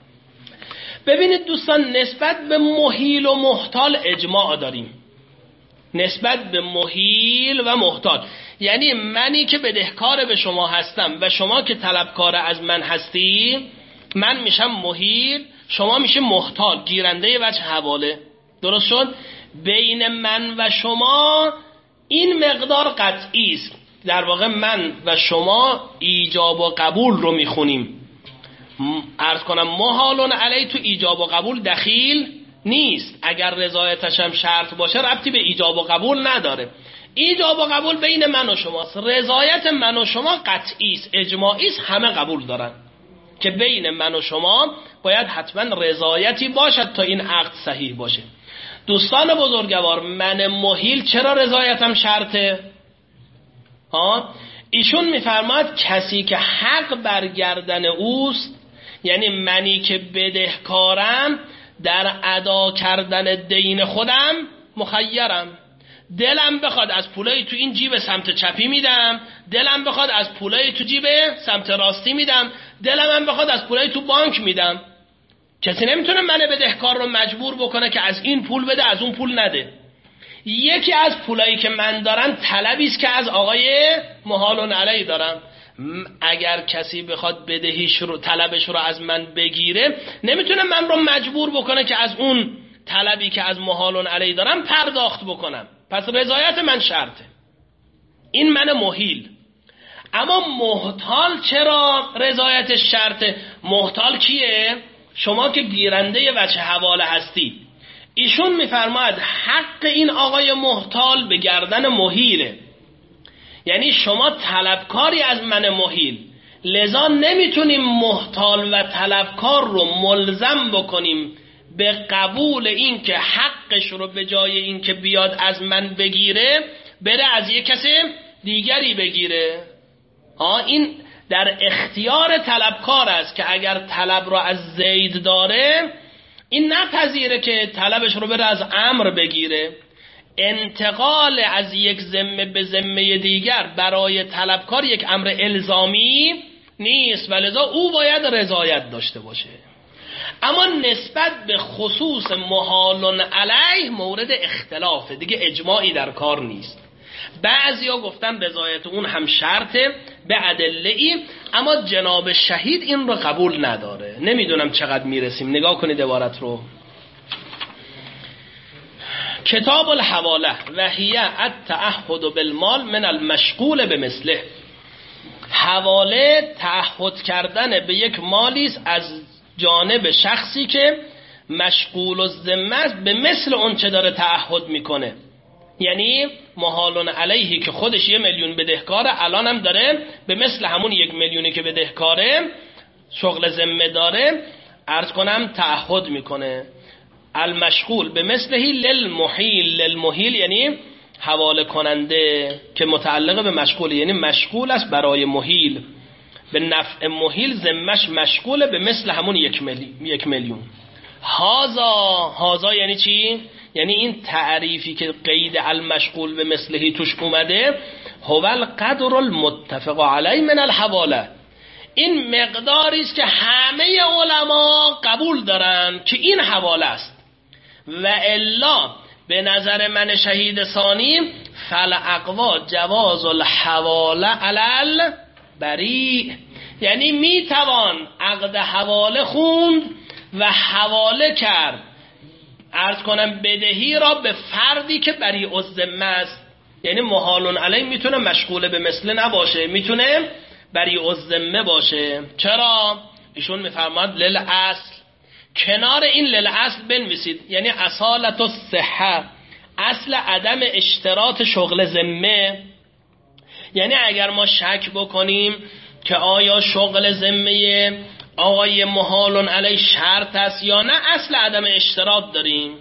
ببینید دوستان، نسبت به محیل و محتال اجماع داریم. نسبت به محیل و محتال یعنی منی که بدهکار به شما هستم و شما که طلبکار از من هستی، من میشم محیل، شما میشه محتال گیرنده وجه حواله. درست شد؟ بین من و شما این مقدار قطعی است. در واقع من و شما ایجاب و قبول رو میخونیم. عرض کنم محال علی تو ایجاب و قبول دخیل نیست. اگر رضایتش هم شرط باشه ربطی به ایجاب و قبول نداره. ایجاب و قبول بین من و شماست. رضایت من و شما قطعی است، اجماعی است، همه قبول دارن که بین من و شما باید حتما رضایتی باشد تا این عقد صحیح باشه. دوستان بزرگوار، من محیل چرا رضایتم شرطه؟ ها؟ ایشون میفرماد کسی که حق برگردن اوست، یعنی منی که بدهکارم در ادا کردن دین خودم مخیرم، دلم بخواد از پولای تو این جیب سمت چپی میدم، دلم بخواد از پولای تو جیب سمت راستی میدم، دلم هم بخواد از پولای تو بانک میدم. کسی نمیتونه من بدهکار رو مجبور بکنه که از این پول بده از اون پول نده. یکی از پولایی که من دارم طلبی است که از آقای محال علیه دارم. اگر کسی بخواد بدهیش رو طلبش رو از من بگیره نمیتونه من رو مجبور بکنه که از اون طلبی که از محال علیه دارم پرداخت بکنم. پس رضایت من شرطه. این من محیل. اما محتال چرا رضایتش شرطه؟ محتال کیه؟ شما که گیرنده وجه حواله هستی. ایشون میفرماید حق این آقای محتال به گردن محیله. یعنی شما طلبکاری از من محیل، لذا نمیتونیم محتال و طلبکار رو ملزم بکنیم به قبول این که حقش رو به جای این که بیاد از من بگیره بره از یک کسی دیگری بگیره. آه این در اختیار طلبکار است که اگر طلب رو از زید داره این نپذیره که طلبش رو بره از عمرو بگیره. انتقال از یک ذمه به ذمه دیگر برای طلبکار یک امر الزامی نیست و لذا او باید رضایت داشته باشه. اما نسبت به خصوص محال علیه مورد اختلافه، دیگه اجماعی در کار نیست. بعضیا گفتن رضایت اون هم شرطه به ادله‌ای، اما جناب شهید این رو قبول نداره. نمیدونم چقدر میرسیم. نگاه کنید عبارت رو. کتاب الحواله و هی التعهد بالمال من المشغول به مثله. حواله تعهد کردن به یک مالی است از جانب شخصی که مشغول الذمه است به مثل اون چه داره تعهد میکنه. یعنی محال علیهی که خودش یه میلیون بدهکاره، الان هم داره به مثل همون یک میلیونی که بدهکاره شغل ذمه داره عرض کنم تعهد میکنه. المشغول به مثلهی للمحیل. للمحیل یعنی حواله کننده که متعلق به مشغول، یعنی مشغول است برای محیل، به نفع محیل ذمش مشغوله به مثل همون یک, ملی... یک میلیون. هازا هازا یعنی چی؟ یعنی این تعریفی که قید المشغول به مثلهی توش اومده، هو القدر المتفق علیه من الحواله. این مقداری است که همه علما قبول دارن که این حواله است. و الا به نظر من شهید ثانی فالاقوا جواز الحواله علی البریء. یعنی میتوان عقد حواله خوند و حواله کرد عرض کنم بدهی را به فردی که بریء الذمه است. یعنی محال علیه میتونه مشغول به مثل نباشه، میتونه بریء الذمه باشه. چرا؟ ایشون میفرماد للاصل. کنار این للاصل بنویسید، یعنی اصالت الصحه، اصل عدم اشتراط شغل ذمه. یعنی اگر ما شک بکنیم که آیا شغل ذمه آقای محال علیه شرط است یا نه، اصل عدم اشتراط داریم.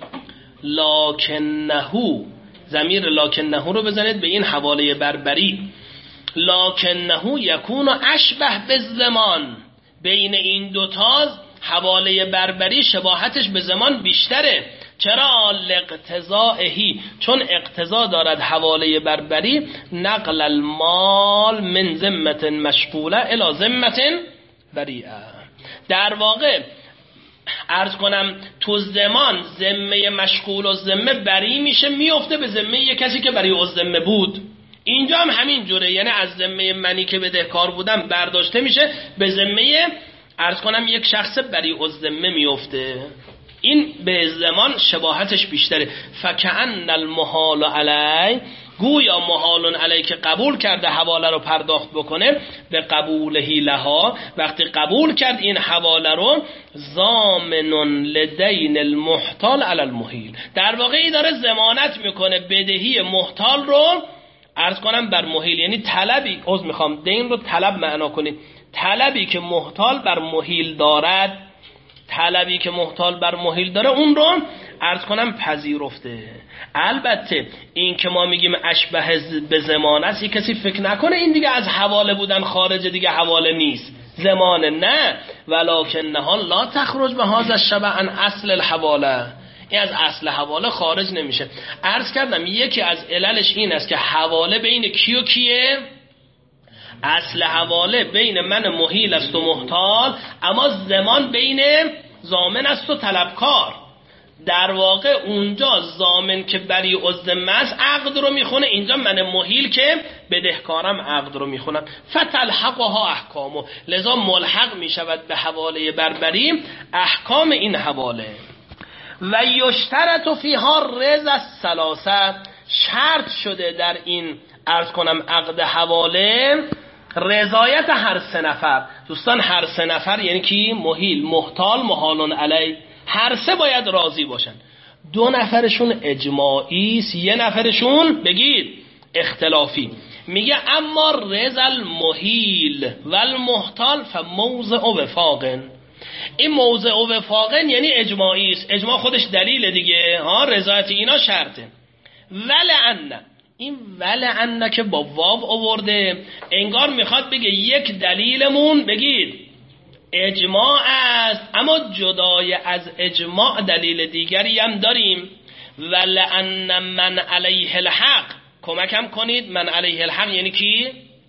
لکنهو، ضمیر لکنهو رو بزنید به این حواله بربری. لکنهو یکون اشبه بالزمان. بین این دوتا حواله بربری شباهتش به زمان بیشتره. چرا؟ لاقتضائهی، چون اقتضا دارد حواله بربری نقل المال من ذمه مشغوله الی ذمه بریئه. در واقع عرض کنم تو زمان ذمه مشغول و ذمه بری میشه، میفته به ذمه یک کسی که بری از ذمه بود. اینجا هم همین جوره، یعنی از ذمه منی که بدهکار بودم برداشته میشه به ذمه عرض کنم یک شخص بری از ذمه میفته. این به زمان شباهتش بیشتره. فکأن المحال علی، گویا محال علی که قبول کرده حواله رو پرداخت بکنه، به قبولهی لها، وقتی قبول کرد این حواله رو، ضامن لدین المحتال علی المحیل، در واقع ای داره ضمانت میکنه بدهی محتال رو عرض کنم بر محیل. یعنی طلبی، عذر میخوام دین رو طلب معنا کنید، طلبی که محتال بر محیل دارد، طلبی که محتال بر محیل داره اون رو عرض کنم پذیرفته. البته این که ما میگیم اشبه به زمان است، یک کسی فکر نکنه این دیگه از حواله بودن خارج، دیگه حواله نیست، زمانه نه. ولکنها لا تخرج به هذا الشبه عن اصل الحواله. این از اصل حواله خارج نمیشه. عرض کردم یکی از عللش این است که حواله بین کی و کیه؟ اصل حواله بین من محیل است و محتال، اما زمان بین ضامن است و طلبکار. در واقع اونجا ضامن که بری الذمه است عقد رو میخونه، اینجا من محیل که بدهکارم عقد رو میخونم. فتلحقها احکامو، لذا ملحق میشود به حواله بربری احکام این حواله. و یشترط فیها رضا الثلاثه، شرط شده در این عرض کنم عقد حواله رضایت هر سه نفر. دوستان هر سه نفر یعنی کی؟ محیل، محتال، محالون علی، هر سه باید راضی باشن. دو نفرشون اجماعی است، یه نفرشون بگید اختلافی. میگه اما رضا المحیل و المحتال فموضع وفاق، این موضع وفاق یعنی اجماعی است، اجماع خودش دلیل دیگه ها، رضایت اینا شرطه. ولعن، این ولعن که با واو آورده انگار میخواد بگه یک دلیلمون بگید اجماع است، اما جدای از اجماع دلیل دیگری هم داریم. ولعن من علیه الحق، کمکم کنید، من علیه الحق یعنی کی؟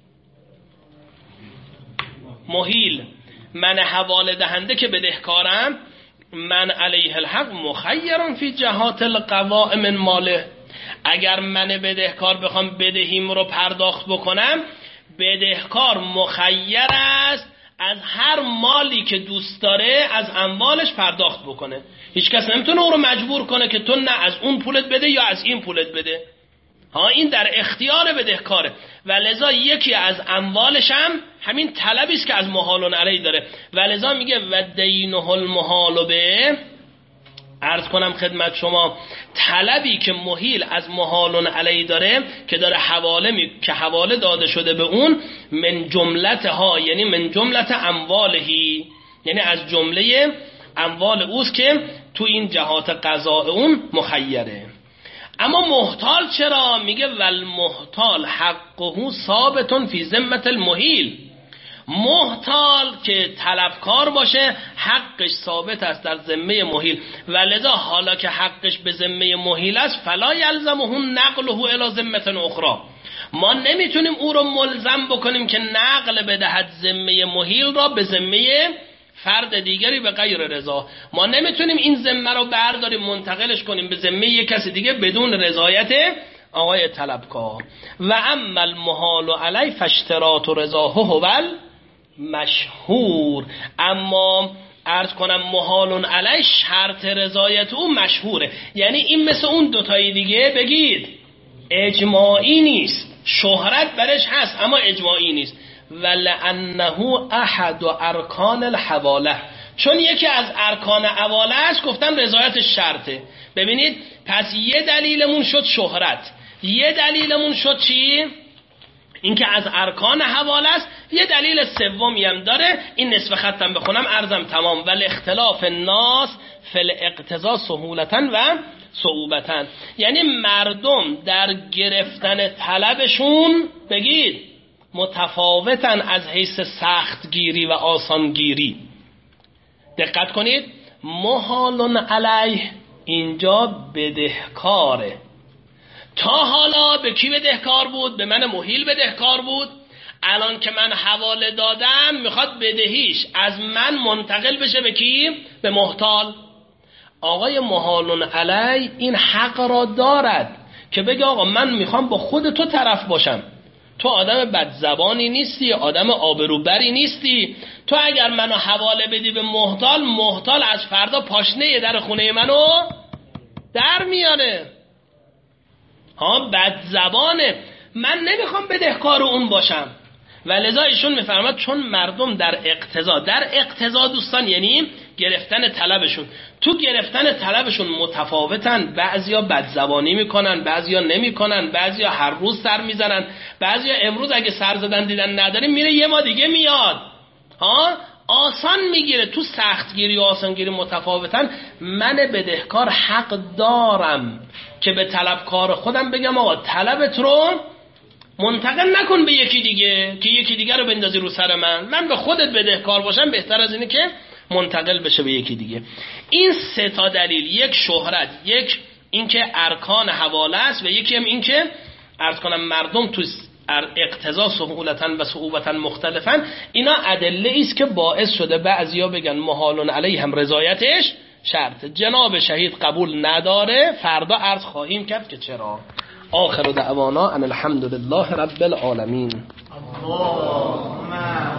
محیل، من حواله دهنده که بدهکارم، من علیه الحق مخیرم فی جهات القواء من ماله. اگر من بدهکار بخوام بدهیم رو پرداخت بکنم، بدهکار مخیر است از هر مالی که دوست داره از اموالش پرداخت بکنه. هیچ کس نمیتونه او رو مجبور کنه که تو نه از اون پولت بده یا از این پولت بده. ها، این در اختیار بدهکاره و لذا یکی از اموالش هم همین طلبی است که از محال علی داره و لذا میگه و دینه المحال به، عرض کنم خدمت شما، طلبی که محیل از محال علی داره که داره حواله می... که حواله داده شده به اون، من جملتها یعنی من جملت اموالهی، یعنی از جمله اموال اوست که تو این جهات قضاء اون مخیره. اما محتال چرا؟ میگه والمحتال حقه ثابت فی ذمه المحیل، محتال که طلبکار باشه حقش ثابت است در ذمه محیل و لذا حالا که حقش به ذمه محیل است فلا یلزمه نقله الی ذمه اخرى، ما نمیتونیم او رو ملزم بکنیم که نقل بدهد ذمه محیل را به ذمه فرد دیگری به غیر رضا. ما نمیتونیم این ذمه رو برداریم منتقلش کنیم به ذمه یک کسی دیگه بدون رضایت آقای طلبکار. و اما المحال علی فاشتراط رضاه هو مشهور، اما عرض کنم محال علی شرط رضایت او مشهوره، یعنی این مثل اون دوتای دیگه بگید اجماعی نیست، شهرت برش هست اما اجماعی نیست. ولعنه احد ارکان الحواله، چون یکی از ارکان حواله است گفتم رضایت شرطه. ببینید پس یه دلیلمون شد شهرت، یه دلیلمون شد چی؟ این که از ارکان حواله است. یه دلیل سومی هم داره، این نصف خطم بخونم ارزم تمام. ولی اختلاف الناس فی الاقتضاء سهولتاً و صعوبتاً، یعنی مردم در گرفتن طلبشون بگید متفاوتن از حیث سختگیری و آسانگیری. دقت کنید، محال علیه اینجا بدهکاره، تا حالا به کی بدهکار بود؟ به من محیل بدهکار بود. الان که من حواله دادم میخواد بدهیش از من منتقل بشه به کی؟ به محتال. آقای محال علی این حق را دارد که بگه آقا من میخوام با خود تو طرف باشم، تو آدم بدزبانی نیستی، آدم آبروبری نیستی، تو اگر منو حواله بدی به محتال، محتال از فردا پاشنه در خونه منو در میاره، ها بدزبانه، من نمیخوام بدهکار اون باشم. و لذا ایشون میفرماد چون مردم در اقتضا، در اقتضا دوستان یعنی گرفتن طلبشون، تو گرفتن طلبشون متفاوتن، بعضیا بدزبانی میکنن، بعضیا نمیکنن، بعضیا هر روز سر میزنن، بعضیا امروز اگه سر زدن دیدن نداریم میره یه ما دیگه میاد، ها آسان میگیره. تو سختگیری و آسانگیری متفاوتن. من بدهکار حق دارم که به طلبکار خودم بگم آقا طلبت رو منتقل نکن به یکی دیگه که یکی دیگه رو بندازی رو سر من، من به خودت بدهکار باشم بهتر از اینه که منتقل بشه به یکی دیگه. این سه تا دلیل، یک شهرت، یک اینکه ارکان حواله است و یکی هم اینکه عرض کنم مردم تو اقتضا سهولتاً و صعوبتاً مختلفاً، اینا ادله است که باعث شده بعضیا بگن محالون علیه هم رضایتش شرط. جناب شهید قبول نداره، فردا عرض خواهیم کرد که چرا. آخر دعوانا ان الحمد لله رب العالمین.